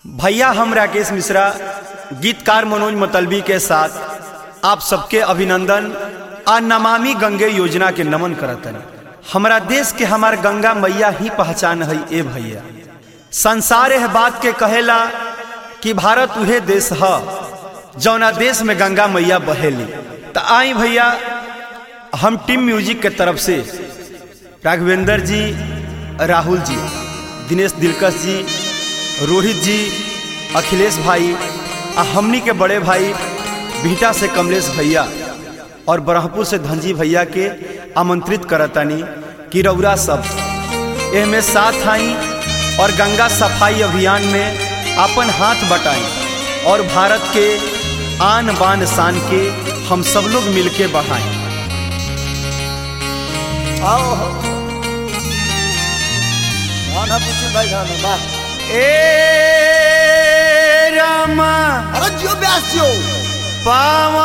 भैया हम राकेश मिश्रा गीतकार मनोज मतलबी के साथ आप सबके अभिनंदन आ नमामि गंगे योजना के नमन करतन। हमारा देश के हमार गंगा मैया ही पहचान है। ए भैया संसार यह बात के कहेला कि भारत उहे देश है जौना देश में गंगा मैया बहेली। तो आई भैया हम टीम म्यूजिक के तरफ से राघवेंद्र जी, राहुल जी, दिनेश दिलकश जी, रोहित जी, अखिलेश भाई आ हमनी के बड़े भाई भीटा से कमलेश भैया और ब्रह्मपुर से धनजी भैया के आमंत्रित करतानी कि रउरा सब एहमे साथ आई और गंगा सफाई अभियान में अपन हाथ बटाएं और भारत के आन बान शान के हम सब लोग मिलके बढ़ाएं। आओ गाना पूछो भाई गाना बा ए रामा अरे जियो ब्यास जियो पावानी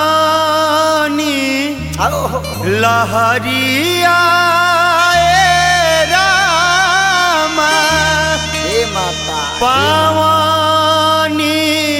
आओ लहरिया ए रामा हे माता पावानी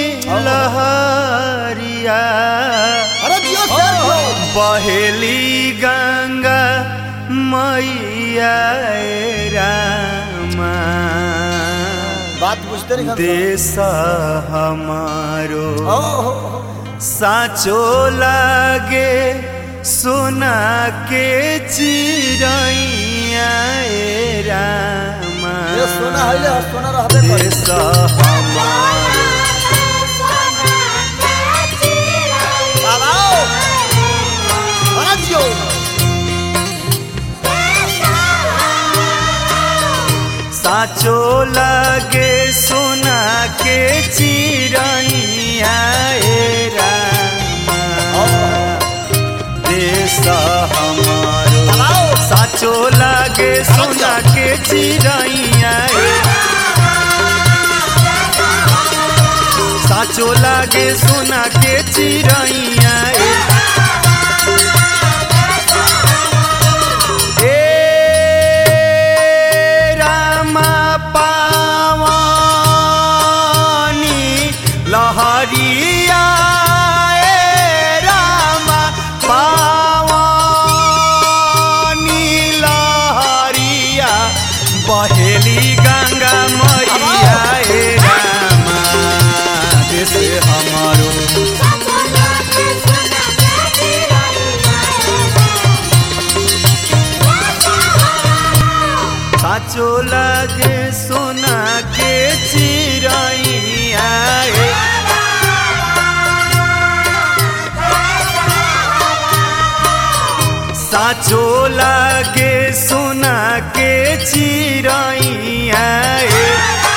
लहरिया अरे जियो सर जियो बहेली गंगा मैया ए रामा बात पूछते नहीं देश हमारो ओहो साचो लागे सोना के चिड़ैया ए रामा ये सोना है ले सोना रहबे करे देश हमारो बाबा अरे जियो साचो लागे सोना के चिड़ैया ए रामा देश हमारो साचो लागे सोना के चिड़ैया ए साचो लागे सोना के चिड़ैया लहरिया ए रामा पावानी लहरिया बहेली गंगा मैया ए रामा देश हमारो साचो लागे सोना के चिड़ैया ए साचो लागे सोना के चिड़ैया ए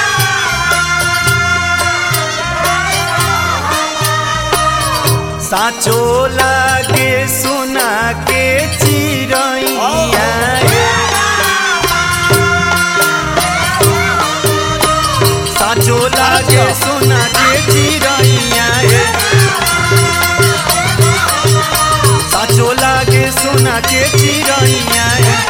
साचो लागे सोना के चिड़ैया ए साचो लागे सोना के चिड़ैया ए साचो लागे सोना के चिड़ैया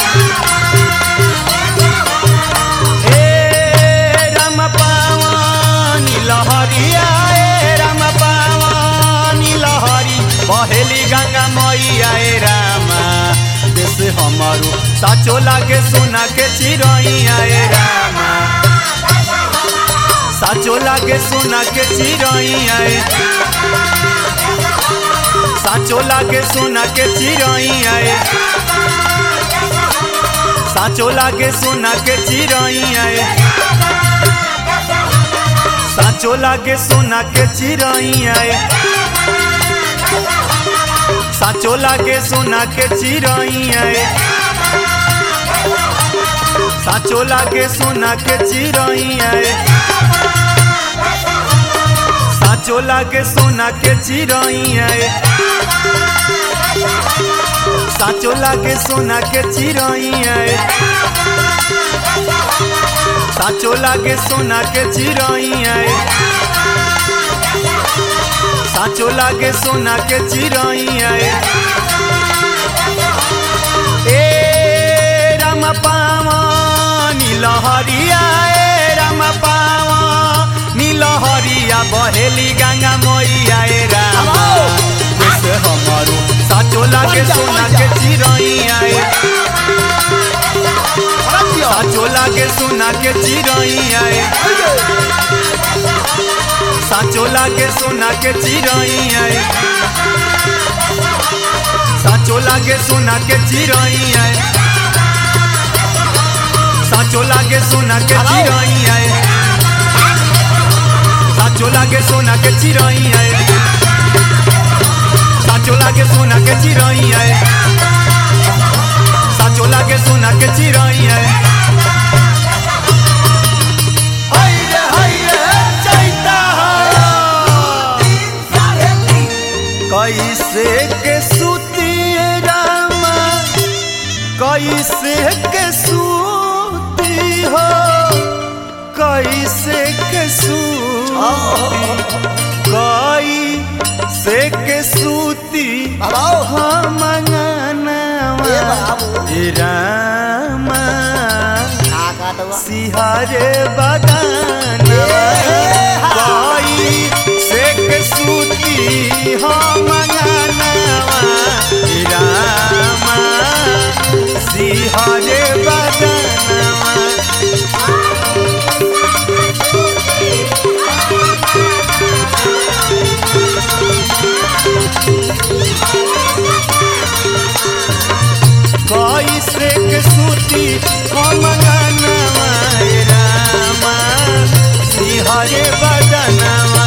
ए राम पावानी लहरिया ए राम पावानी लहरी बहेली गंगा मैया ए रामा देश हमारो साचो लागे सोना के चिड़ैया ए रामा साचो लागे सोना के चिड़ैया ए साचो लागे सोना के चिड़ैया ए साचो लागे सोना के चिड़ैया ए साचो लागे सोना के चिड़ैया ए साचो लागे सोना के चिड़ैया ए साचो लागे सोना के चिड़ैया ए साचो लागे सोना के चिड़ैया ए साचो लागे सोना के चिड़ैया ए साचो लागे सोना के चिड़ैया ए साचो लागे सोना के चिड़ैया ए राम पावानी लहरिया ए राम पावानी कहेली गंगा मैया ए रामा जैसे हमारो साचो लागे सोना के चिरैया साचो लागे सोना के चिरैया साचो लागे सोना के चिरैया साचो लागे सोना के चिरैया साचो लागे सोना के चिरैया साचो लागे सोना के चिरैया साचो लागे सोना के चिरैया साचो लागे सोना के चिरैया कैसे के सूती रामा कैसे के सूती हो कैसे के सूती कैसे के सूती हम रामा सिहारे बगाना कैसे के सूती हम रामा सिहारे बगाना कैसे के सूती हम रामा सिहारे बगाना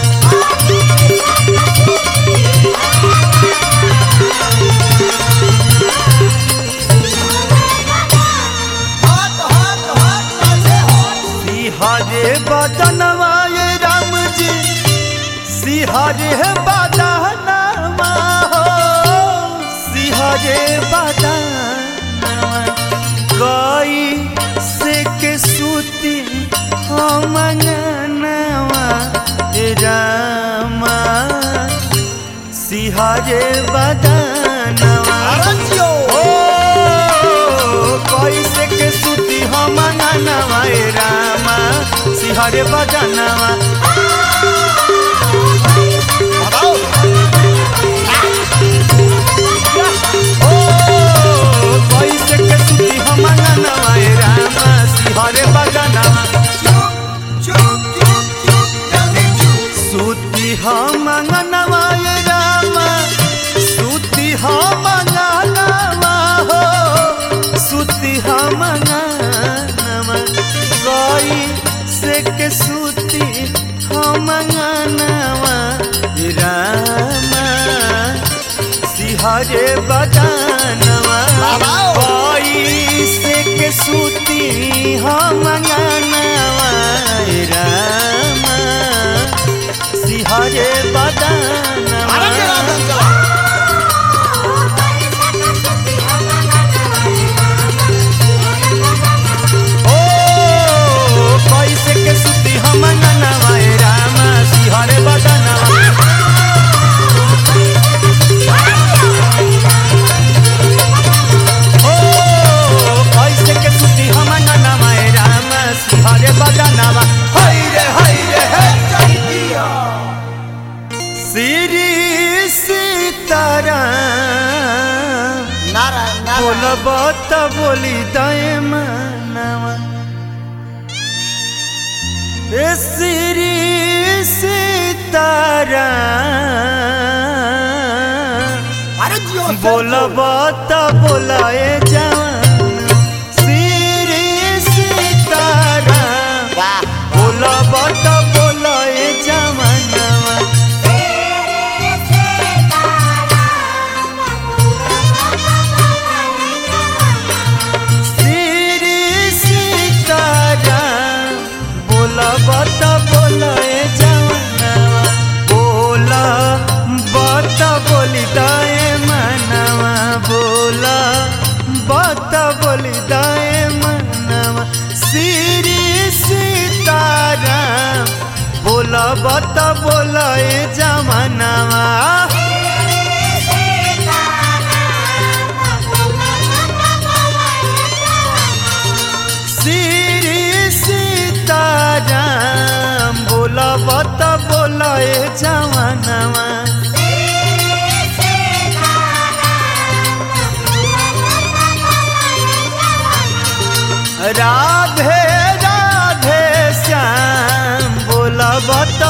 सिहारे बदनवा ये राम जी सिहारे बदनवा हो सिहारे बदनवा कैसे के सूती हम रामा सिहारे बदनवा कैसे के सूती हम रामा सिहारे बदनवा कैसे के सूती हम रामा सिहारे बदनवा सूती हम रामा सूती हम हो सूती हम कैसे के सूती हम रामा सिहारे बदनवा कैसे के सूती हम रामा सिहारे बदनवा कैसे के सूती हम रामा सिहारे बदनवा कैसे के सूती हम रामा सिहारे बदनवा श्री सीताराम बोलब त बोली दय मनवा श्री सीताराम बोलब त बोलाए जवान श्री सीताराम बोलब त बोलाए जवानवा श्री सीताराम बोलब त बोलाए जवानवा बोला बत बोली दए मनवा बोला बत बोली दए मनवा श्री सीताराम बोला बत बोलाए जवानवा श्री सीताराम बोला बोलब त बोलाए जवानवा राधे राधे श्याम बोलब